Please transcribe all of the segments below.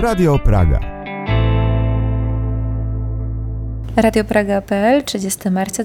Radio Praga. Radio Praga.pl, 30 marca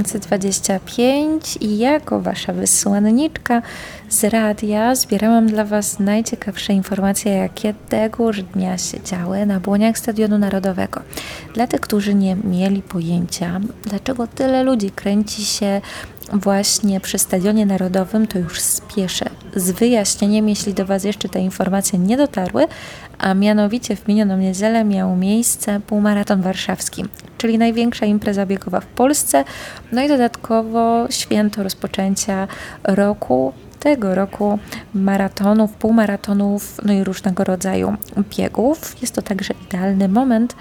2025 i jako Wasza wysłanniczka z radia zbierałam dla Was najciekawsze informacje, jakie tegoż dnia się działy na błoniach Stadionu Narodowego. Dla tych, którzy nie mieli pojęcia, dlaczego tyle ludzi kręci się właśnie przy Stadionie Narodowym, to już spieszę z wyjaśnieniem, jeśli do Was jeszcze te informacje nie dotarły, a mianowicie w minioną niedzielę miał miejsce półmaraton warszawski, czyli największa impreza biegowa w Polsce, no i dodatkowo święto rozpoczęcia roku, tego roku maratonów, półmaratonów, no i różnego rodzaju biegów. Jest to także idealny moment,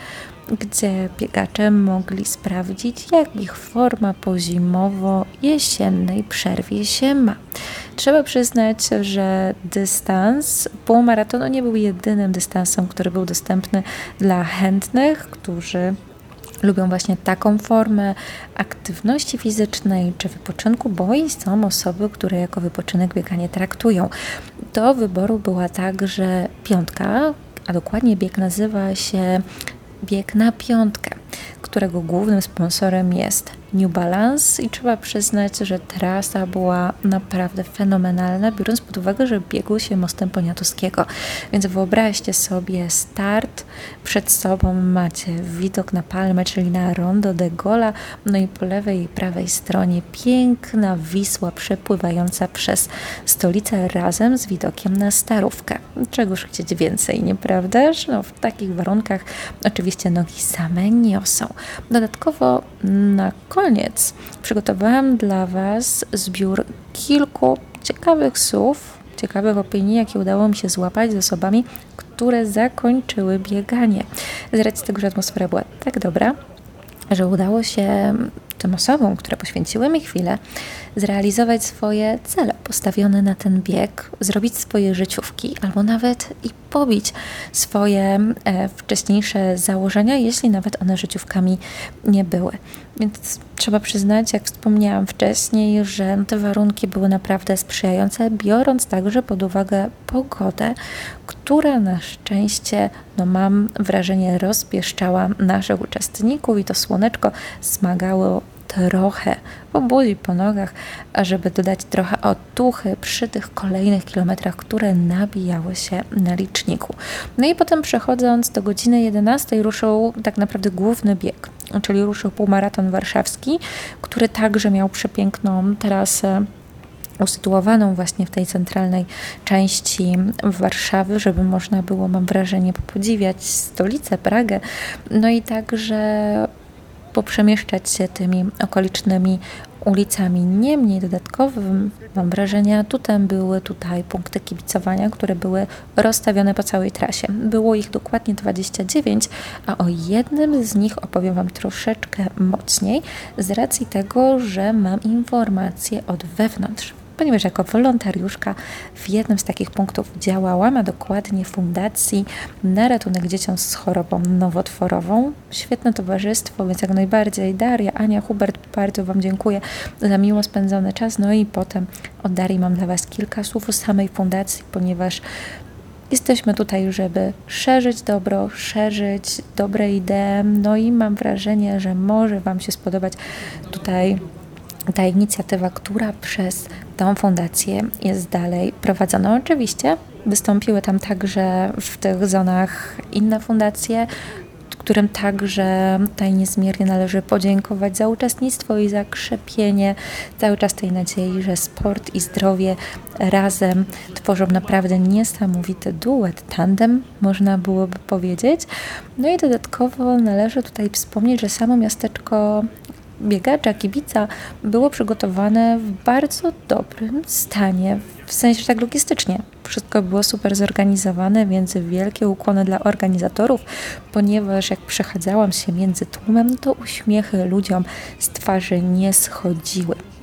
gdzie biegacze mogli sprawdzić, jak ich forma po zimowo-jesiennej przerwie się ma. Trzeba przyznać, że dystans półmaratonu nie był jedynym dystansem, który był dostępny dla chętnych, którzy lubią właśnie taką formę aktywności fizycznej czy wypoczynku, bo i są osoby, które jako wypoczynek bieganie traktują. Do wyboru była także piątka, a dokładnie bieg nazywa się Bieg na piątkę, którego głównym sponsorem jest New Balance i trzeba przyznać, że trasa była naprawdę fenomenalna, biorąc pod uwagę, że biegło się mostem Poniatowskiego. Więc wyobraźcie sobie start, przed sobą macie widok na Palmę, czyli na Rondo de Gola, no i po lewej i prawej stronie piękna Wisła przepływająca przez stolicę razem z widokiem na Starówkę. Czegoż chcieć więcej, nieprawdaż? No, w takich warunkach oczywiście nogi same niosą. Dodatkowo na koniec przygotowałam dla Was zbiór kilku ciekawych słów, ciekawych opinii, jakie udało mi się złapać z osobami, które zakończyły bieganie. Z racji tego, że atmosfera była tak dobra, że udało się tym osobom, które poświęciły mi chwilę, zrealizować swoje cele postawione na ten bieg, zrobić swoje życiówki albo nawet i pobić swoje wcześniejsze założenia, jeśli nawet one życiówkami nie były. Więc trzeba przyznać, jak wspomniałam wcześniej, że te warunki były naprawdę sprzyjające, biorąc także pod uwagę pogodę, która na szczęście, mam wrażenie, rozpieszczała naszych uczestników i to słoneczko smagało trochę po buzi, po nogach, ażeby dodać trochę otuchy przy tych kolejnych kilometrach, które nabijały się na liczniku. No i potem przechodząc do godziny 11 ruszył tak naprawdę główny bieg, czyli ruszył półmaraton warszawski, który także miał przepiękną trasę usytuowaną właśnie w tej centralnej części Warszawy, żeby można było, mam wrażenie, podziwiać stolicę, Pragę, no i także poprzemieszczać się tymi okolicznymi ulicami. Niemniej dodatkowym, mam wrażenie, atutem były tutaj punkty kibicowania, które były rozstawione po całej trasie. Było ich dokładnie 29, a o jednym z nich opowiem Wam troszeczkę mocniej, z racji tego, że mam informacje od wewnątrz. Ponieważ jako wolontariuszka w jednym z takich punktów działałam, a dokładnie Fundacji na ratunek dzieciom z chorobą nowotworową. Świetne towarzystwo, więc jak najbardziej Daria, Ania, Hubert, bardzo Wam dziękuję za miło spędzony czas. No i potem od Darii mam dla Was kilka słów o samej fundacji, ponieważ jesteśmy tutaj, żeby szerzyć dobro, szerzyć dobre idee, no i mam wrażenie, że może Wam się spodobać tutaj ta inicjatywa, która przez tą fundację jest dalej prowadzona. Oczywiście wystąpiły tam także w tych zonach inne fundacje, którym także tutaj niezmiernie należy podziękować za uczestnictwo i za krzepienie cały czas tej nadziei, że sport i zdrowie razem tworzą naprawdę niesamowity duet, tandem, można byłoby powiedzieć. No i dodatkowo należy tutaj wspomnieć, że samo miasteczko biegacza, kibica było przygotowane w bardzo dobrym stanie, w sensie tak logistycznie. Wszystko było super zorganizowane, więc wielkie ukłony dla organizatorów, ponieważ jak przechadzałam się między tłumem, to uśmiechy ludziom z twarzy nie schodziły.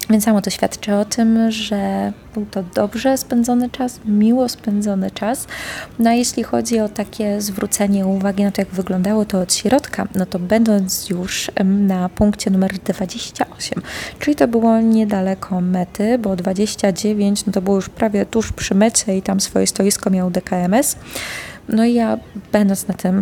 Więc samo to świadczy o tym, że był to dobrze spędzony czas, miło spędzony czas. No a jeśli chodzi o takie zwrócenie uwagi na to, jak wyglądało to od środka, no to będąc już na punkcie numer 28, czyli to było niedaleko mety, bo 29 no to było już prawie tuż przy mecie i tam swoje stoisko miał DKMS. No i ja będąc na tym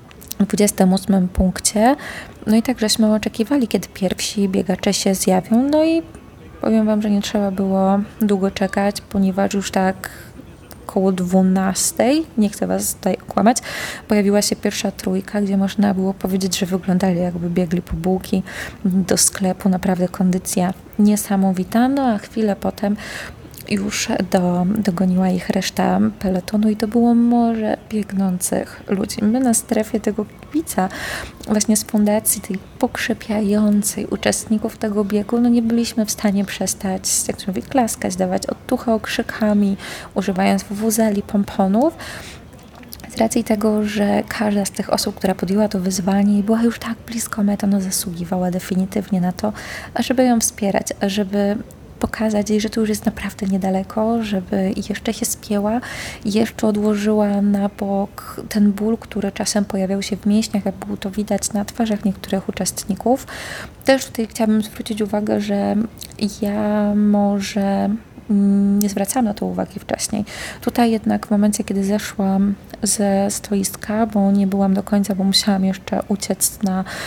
28 punkcie, no i tak żeśmy oczekiwali, kiedy pierwsi biegacze się zjawią, no i powiem Wam, że nie trzeba było długo czekać, ponieważ już tak koło 12, nie chcę Was tutaj okłamać, pojawiła się pierwsza trójka, gdzie można było powiedzieć, że wyglądali jakby biegli po bułki do sklepu. Naprawdę kondycja niesamowita, no a chwilę potem już dogoniła ich reszta peletonu i to było morze biegnących ludzi. My na strefie tego kibica, właśnie z fundacji tej pokrzepiającej uczestników tego biegu, no nie byliśmy w stanie przestać, jak to mówię, klaskać, dawać odtuchę okrzykami, używając wuwuzeli, pomponów. Z racji tego, że każda z tych osób, która podjęła to wyzwanie i była już tak blisko mety, no zasługiwała definitywnie na to, ażeby ją wspierać, ażeby pokazać jej, że to już jest naprawdę niedaleko, żeby jeszcze się spięła, jeszcze odłożyła na bok ten ból, który czasem pojawiał się w mięśniach, jak było to widać na twarzach niektórych uczestników. Też tutaj chciałabym zwrócić uwagę, że ja może nie zwracałam na to uwagi wcześniej. Tutaj jednak w momencie, kiedy zeszłam ze stoiska, bo nie byłam do końca, bo musiałam jeszcze uciec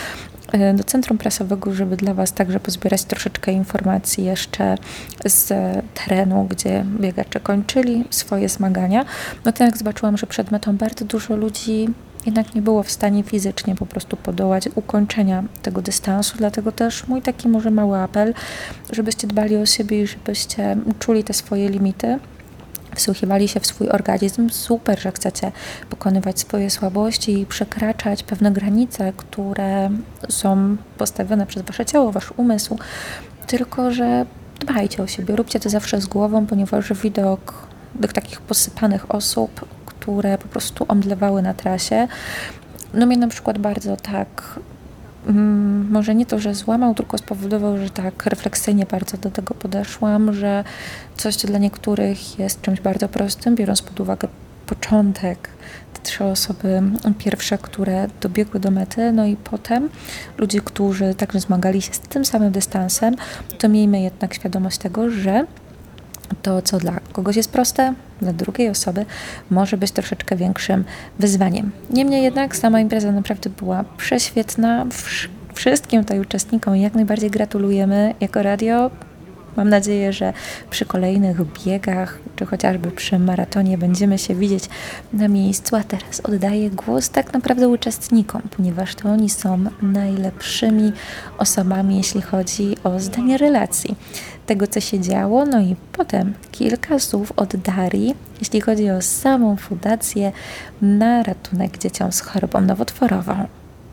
do centrum prasowego, żeby dla Was także pozbierać troszeczkę informacji jeszcze z terenu, gdzie biegacze kończyli swoje zmagania. No to jak zobaczyłam, że przed metą bardzo dużo ludzi jednak nie było w stanie fizycznie po prostu podołać ukończenia tego dystansu, dlatego też mój taki może mały apel, żebyście dbali o siebie i żebyście czuli te swoje limity, wsłuchiwali się w swój organizm. Super, że chcecie pokonywać swoje słabości i przekraczać pewne granice, które są postawione przez Wasze ciało, Wasz umysł, tylko że dbajcie o siebie, róbcie to zawsze z głową, ponieważ widok tych takich posypanych osób, które po prostu omdlewały na trasie, no mnie na przykład bardzo tak może nie to, że złamał, tylko spowodował, że tak refleksyjnie bardzo do tego podeszłam, że coś, co dla niektórych jest czymś bardzo prostym, biorąc pod uwagę początek, te 3 osoby pierwsze, które dobiegły do mety, no i potem ludzie, którzy także zmagali się z tym samym dystansem, to miejmy jednak świadomość tego, że to, co dla kogoś jest proste, dla drugiej osoby może być troszeczkę większym wyzwaniem. Niemniej jednak sama impreza naprawdę była prześwietna. Wszystkim tutaj uczestnikom jak najbardziej gratulujemy jako radio. Mam nadzieję, że przy kolejnych biegach, czy chociażby przy maratonie będziemy się widzieć na miejscu, a teraz oddaję głos tak naprawdę uczestnikom, ponieważ to oni są najlepszymi osobami, jeśli chodzi o zdanie relacji tego, co się działo, no i potem kilka słów od Darii, jeśli chodzi o samą fundację na ratunek dzieciom z chorobą nowotworową.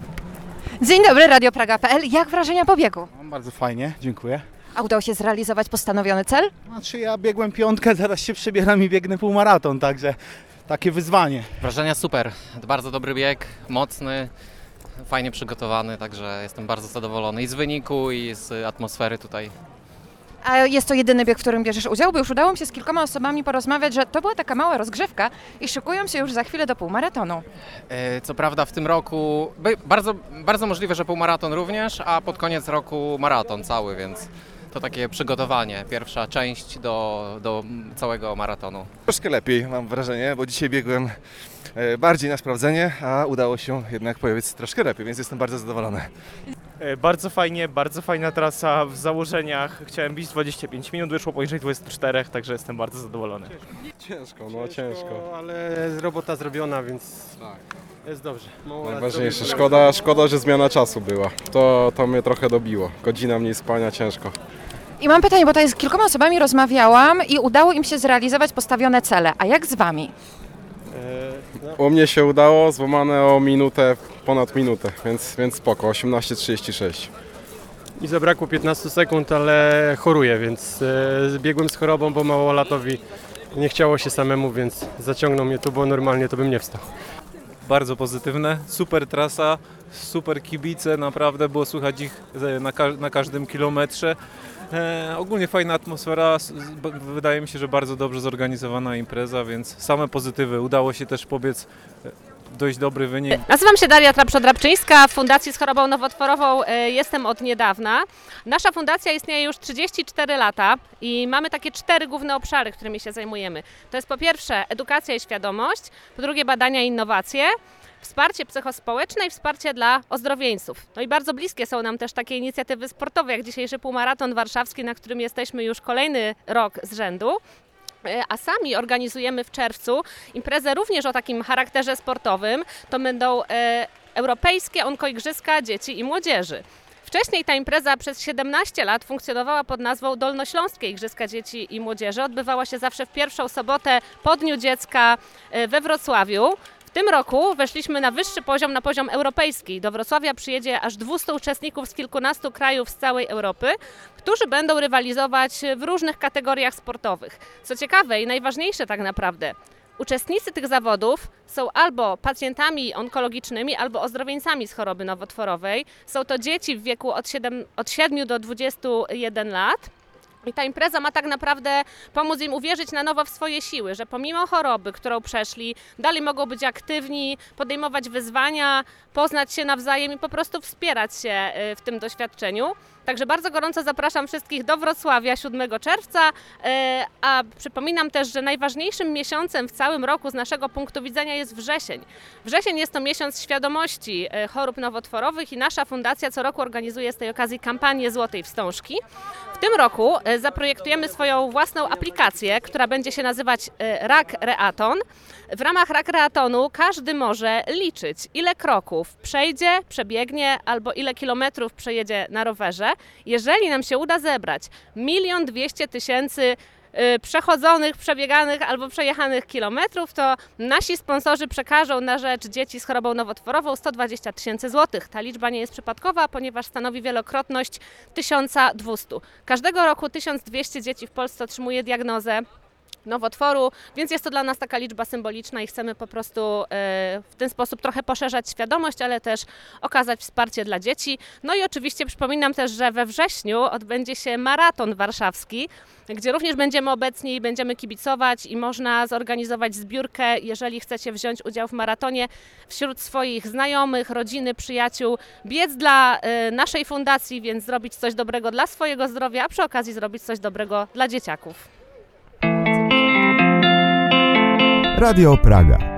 Dzień dobry, Radio Praga.pl. Jak wrażenia po biegu? Bardzo fajnie, dziękuję. A udało się zrealizować postanowiony cel? Znaczy ja biegłem 5, teraz się przebieram i biegnę półmaraton, także takie wyzwanie. Wrażenia super, bardzo dobry bieg, mocny, fajnie przygotowany, także jestem bardzo zadowolony i z wyniku, i z atmosfery tutaj. A jest to jedyny bieg, w którym bierzesz udział? Bo już udało mi się z kilkoma osobami porozmawiać, że to była taka mała rozgrzewka i szykują się już za chwilę do półmaratonu. Co prawda w tym roku, bardzo możliwe, że półmaraton również, a pod koniec roku maraton cały, więc to takie przygotowanie, pierwsza część do całego maratonu. Troszkę lepiej mam wrażenie, bo dzisiaj biegłem bardziej na sprawdzenie, a udało się jednak pojawić troszkę lepiej, więc jestem bardzo zadowolony. Bardzo fajnie, bardzo fajna trasa. W założeniach chciałem bić 25 minut, wyszło poniżej 24, także jestem bardzo zadowolony. Ciężko. Ale robota zrobiona, więc jest dobrze. Najważniejsze, szkoda, że zmiana czasu była. To mnie trochę dobiło. Godzina mniej spania, ciężko. I mam pytanie, bo tutaj z kilkoma osobami rozmawiałam i udało im się zrealizować postawione cele. A jak z Wami? U mnie się udało, złamane o minutę, ponad minutę, więc spoko, 18:36. Mi zabrakło 15 sekund, ale choruję, więc biegłem z chorobą, bo małolatowi nie chciało się samemu, więc zaciągnął mnie tu, bo normalnie to bym nie wstał. Bardzo pozytywne, super trasa, super kibice, naprawdę było słychać ich na każdym kilometrze. Ogólnie fajna atmosfera, wydaje mi się, że bardzo dobrze zorganizowana impreza, więc same pozytywy. Udało się też pobiec dość dobry wynik. Nazywam się Daria Trapszo-Drabczyńska, w Fundacji z chorobą nowotworową jestem od niedawna. Nasza fundacja istnieje już 34 lata i mamy takie 4 główne obszary, którymi się zajmujemy. To jest po pierwsze edukacja i świadomość, po drugie badania i innowacje, wsparcie psychospołeczne i wsparcie dla ozdrowieńców. No i bardzo bliskie są nam też takie inicjatywy sportowe, jak dzisiejszy półmaraton warszawski, na którym jesteśmy już kolejny rok z rzędu. A sami organizujemy w czerwcu imprezę również o takim charakterze sportowym. To będą europejskie onkoigrzyska dzieci i młodzieży. Wcześniej ta impreza przez 17 lat funkcjonowała pod nazwą Dolnośląskie Igrzyska Dzieci i Młodzieży. Odbywała się zawsze w pierwszą sobotę po Dniu Dziecka we Wrocławiu. W tym roku weszliśmy na wyższy poziom, na poziom europejski. Do Wrocławia przyjedzie aż 200 uczestników z kilkunastu krajów z całej Europy, którzy będą rywalizować w różnych kategoriach sportowych. Co ciekawe i najważniejsze tak naprawdę, uczestnicy tych zawodów są albo pacjentami onkologicznymi, albo ozdrowieńcami z choroby nowotworowej. Są to dzieci w wieku od 7 do 21 lat. I ta impreza ma tak naprawdę pomóc im uwierzyć na nowo w swoje siły, że pomimo choroby, którą przeszli, dalej mogą być aktywni, podejmować wyzwania, poznać się nawzajem i po prostu wspierać się w tym doświadczeniu. Także bardzo gorąco zapraszam wszystkich do Wrocławia 7 czerwca, a przypominam też, że najważniejszym miesiącem w całym roku z naszego punktu widzenia jest wrzesień. Wrzesień jest to miesiąc świadomości chorób nowotworowych i nasza fundacja co roku organizuje z tej okazji kampanię Złotej Wstążki. W tym roku zaprojektujemy swoją własną aplikację, która będzie się nazywać Rak Reaton. W ramach Rak Reatonu każdy może liczyć, ile kroków przejdzie, przebiegnie albo ile kilometrów przejedzie na rowerze. Jeżeli nam się uda zebrać 1 200 000 przechodzonych, przebieganych albo przejechanych kilometrów, to nasi sponsorzy przekażą na rzecz dzieci z chorobą nowotworową 120 000 złotych. Ta liczba nie jest przypadkowa, ponieważ stanowi wielokrotność 1200. Każdego roku 1200 dzieci w Polsce otrzymuje diagnozę nowotworu, więc jest to dla nas taka liczba symboliczna i chcemy po prostu w ten sposób trochę poszerzać świadomość, ale też okazać wsparcie dla dzieci. No i oczywiście przypominam też, że we wrześniu odbędzie się maraton warszawski, gdzie również będziemy obecni, będziemy kibicować i można zorganizować zbiórkę, jeżeli chcecie wziąć udział w maratonie wśród swoich znajomych, rodziny, przyjaciół, biec dla naszej fundacji, więc zrobić coś dobrego dla swojego zdrowia, a przy okazji zrobić coś dobrego dla dzieciaków. Radio Praga.